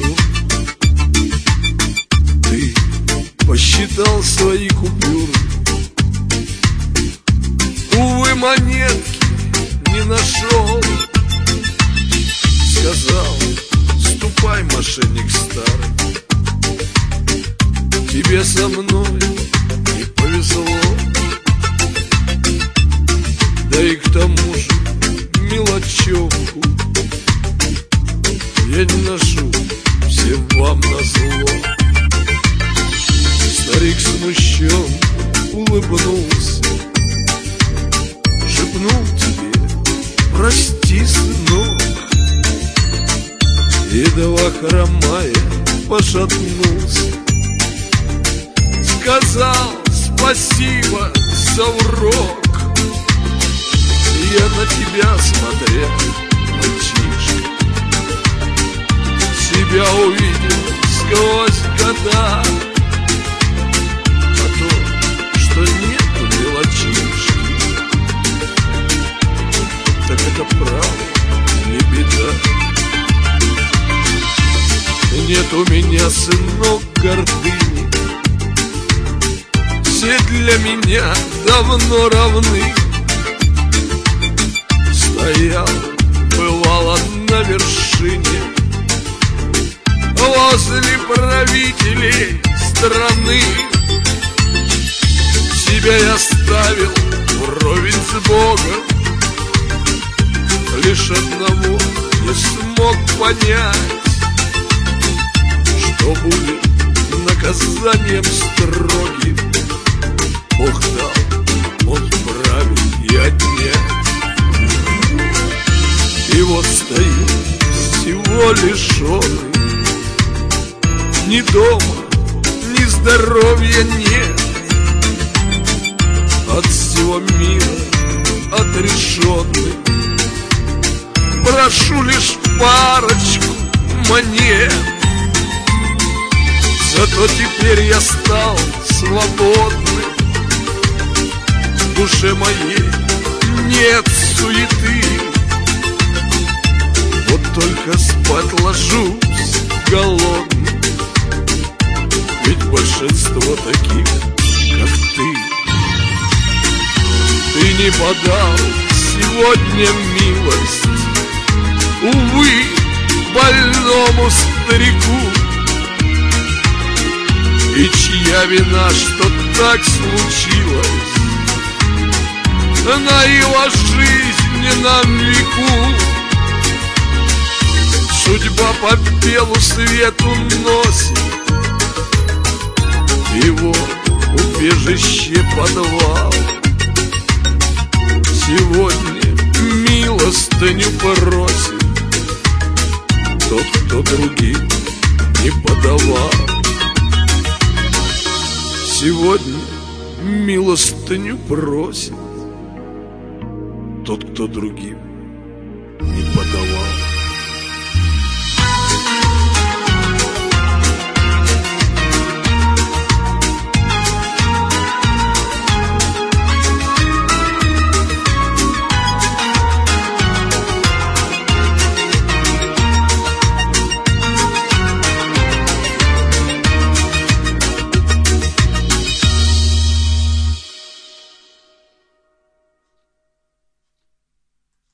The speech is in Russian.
купюр. Ты посчитал свои купюры. Увы, монетки не нашел. Сказал: ступай, мошенник старый, тебе со мной не повезло. Да и к тому же мелочевку я не ношу, всем вам назло. Старик смущен улыбнулся, шепнул тебе: прости, сынок. Едва хромая пошатнулся, сказал: спасибо за урок. Я на тебя смотрел, мальчишка, себя увидел сквозь года. А то, что нету мелочишки, так это правда не беда. Нет у меня, сынок, гордыни, все для меня давно равны. Стоял, бывало, на вершине возле правителей страны. Себя я ставил вровень с Богом, лишь одного не смог понять, что будет наказанием строгим. Бог дал, он вправе и отнять. И вот стою всего лишённый, ни дома, ни здоровья нет, от всего мира отрешенный. Прошу лишь парочку монет. Зато теперь я стал свободным, в душе моей нет суеты. Вот только спать ложусь голодный, ведь большинство таких, как ты. Ты не подал сегодня милость, увы, больному старику. И чья вина, что так случилось на его жизненном веку? Судьба по белу свету носит его убежище подвал. Сегодня милостыню просит тот, кто другим не подавал. Сегодня милостыню просит тот, кто другим